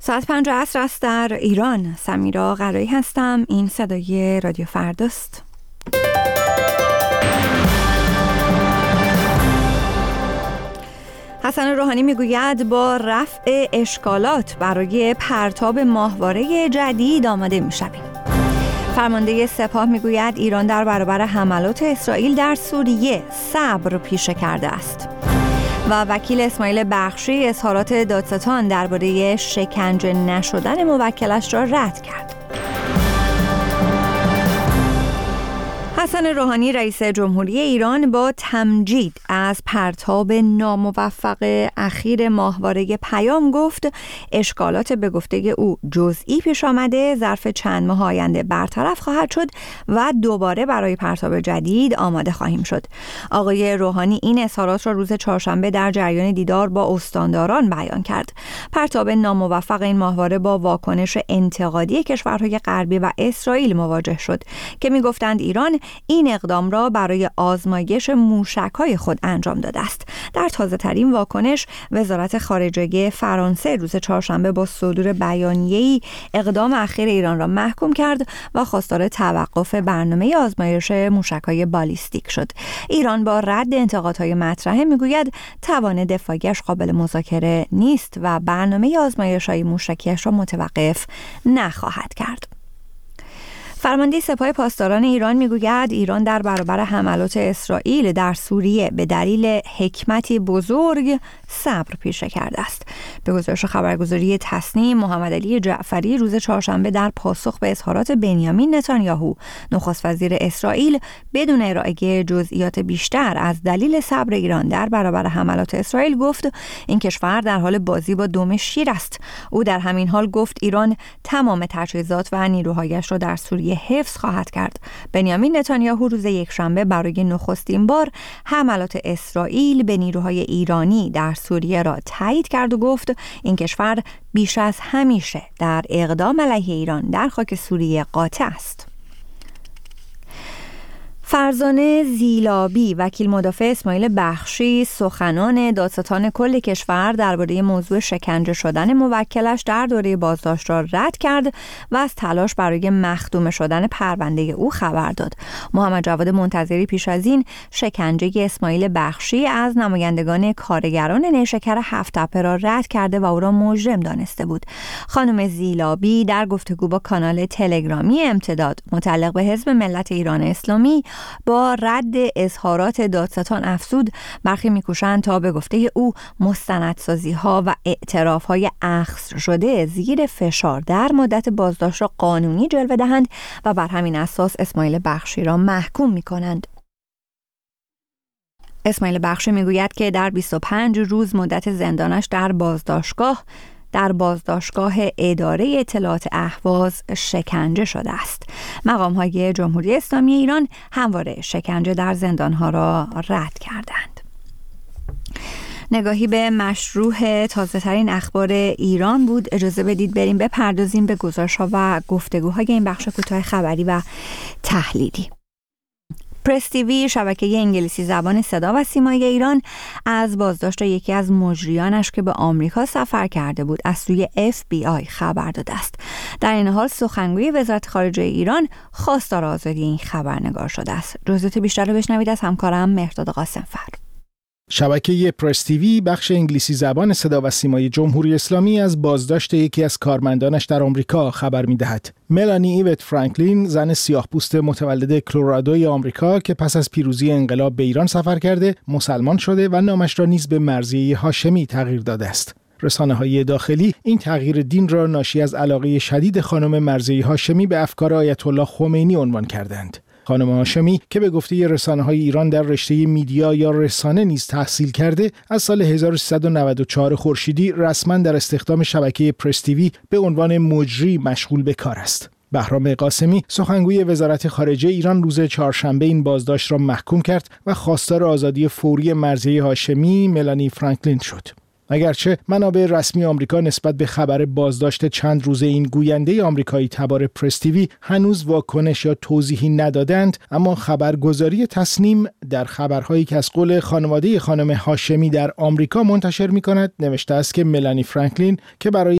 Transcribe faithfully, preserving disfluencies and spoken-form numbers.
ساعت پنج عصر است در ایران. سمیرا قرایی هستم. این صدای رادیو فرداست. حسن روحانی میگوید با رفع اشکالات برای پرتاب ماهواره جدید آماده میشویم. فرمانده سپاه میگوید ایران در برابر حملات اسرائیل در سوریه صبر پیشه کرده است. و وکیل اسماعیل بخشی اظهارات دادستان درباره شکنجه نشدن موکلش را رد کرد. حسن روحانی رئیس جمهوری ایران با تمجید از پرتاب ناموفق اخیر ماهواره پیام گفت اشکالات به گفته او جزئی پیش آمده، ظرف چند ماه آینده برطرف خواهد شد و دوباره برای پرتاب جدید آماده خواهیم شد. آقای روحانی این اظهارات را روز چهارشنبه در جریان دیدار با استانداران بیان کرد. پرتاب ناموفق این ماهواره با واکنش انتقادی کشورهای غربی و اسرائیل مواجه شد که می‌گفتند ایران این اقدام را برای آزمایش موشک‌های خود انجام داده است. در تازه‌ترین واکنش وزارت خارجه فرانسه روز چهارشنبه با صدور بیانیه‌ای اقدام اخیر ایران را محکوم کرد و خواستار توقف برنامه آزمایش موشک‌های بالیستیک شد. ایران با رد انتقادهای مطرحه میگوید توان دفاعیش قابل مذاکره نیست و برنامه آزمایش‌های موشکیش را متوقف نخواهد کرد. فرمانده سپاه پاسداران ایران میگوید ایران در برابر حملات اسرائیل در سوریه به دلیل حکمتی بزرگ صبر پیشه کرده است. به گزارش خبرگزاری تصنیم، محمد علی جعفری روز چهارشنبه در پاسخ به اظهارات بنیامین نتانیاهو نخست وزیر اسرائیل بدون ارائه جزئیات بیشتر از دلیل صبر ایران در برابر حملات اسرائیل گفت این کشور در حال بازی با دم شیر است. او در همین حال گفت ایران تمام تجهیزات و نیروهایش را در سوریه حفظ خواهد کرد. بنیامین نتانیاهو روز یکشنبه برای نخستین بار حملات اسرائیل به نیروهای ایرانی در سوریه را تایید کرد و گفت این کشور بیش از همیشه در اقدام علیه ایران در خاک سوریه قاطع است. فرزانه زیلابی وکیل مدافع اسماعیل بخشی سخنان دادستان کل کشور درباره موضوع شکنجه شدن موکلش در دوره بازداشت را رد کرد و از تلاش برای مخدوم شدن پرونده او خبر داد. محمد جواد منتظری پیش از این شکنجه اسماعیل بخشی از نمایندگان کارگران نیشکر هفت تپه را رد کرده و او را مجرم دانسته بود. خانم زیلابی در گفتگو با کانال تلگرامی امتداد متعلق به حزب ملت ایران اسلامی با رد اظهارات دادستان افزود برخی میکوشند تا به گفته او مستندسازی ها و اعتراف های اخذ شده زیر فشار در مدت بازداشت را قانونی جلوه دهند و بر همین اساس اسماعیل بخشی را محکوم میکنند. اسماعیل بخشی میگوید که در بیست و پنج روز مدت زندانش در بازداشتگاه در بازداشتگاه اداره اطلاعات اهواز شکنجه شده است. مقام‌های جمهوری اسلامی ایران همواره شکنجه در زندان‌ها را رد کردند. نگاهی به مشروع تازه‌ترین اخبار ایران بود. اجازه بدید بریم بپردازیم به گزارش‌ها و گفتگوهای این بخش کوتاه خبری و تحلیلی. پرس تیوی شبکه انگلیسی زبان صدا و سیمای ایران از بازداشت یکی از مجریانش که به آمریکا سفر کرده بود از سوی اف بی آی خبر داده است. در این حال سخنگوی وزارت خارجه ایران خواستار آزادی این خبرنگار شده است. جزئیات بیشتر رو بشنوید از همکارم مهرداد قاسم‌فر. شبکه پرس تیوی بخش انگلیسی زبان صدا و سیمای جمهوری اسلامی از بازداشت یکی از کارمندانش در آمریکا خبر می‌دهد. ملانی ایوت فرانکلین، زن سیاه‌پوست متولد کلرادوی آمریکا که پس از پیروزی انقلاب به ایران سفر کرده، مسلمان شده و نامش را نیز به مرضیه هاشمی تغییر داده است. رسانه‌های داخلی این تغییر دین را ناشی از علاقه شدید خانم مرضیه هاشمی به افکار آیت الله خمینی عنوان کردند. خانم هاشمی که به گفته رسانه‌های ایران در رشته میدیا یا رسانه نیز تحصیل کرده، از سال هزار و سیصد و نود و چهار خورشیدی رسما در استخدام شبکه پرس تیوی به عنوان مجری مشغول به کار است. بهرام قاسمی سخنگوی وزارت خارجه ایران روز چهارشنبه این بازداشت را محکوم کرد و خواستار آزادی فوری مرضیه هاشمی ملانی فرانکلین شد. اگرچه منابع رسمی آمریکا نسبت به خبر بازداشت چند روزه این گوینده آمریکایی تبار پرس تیوی هنوز واکنش یا توضیحی ندادند، اما خبرگزاری تصنیم در خبرهایی که از قول خانواده خانم هاشمی در آمریکا منتشر می‌کند نوشته است که ملانی فرانکلین که برای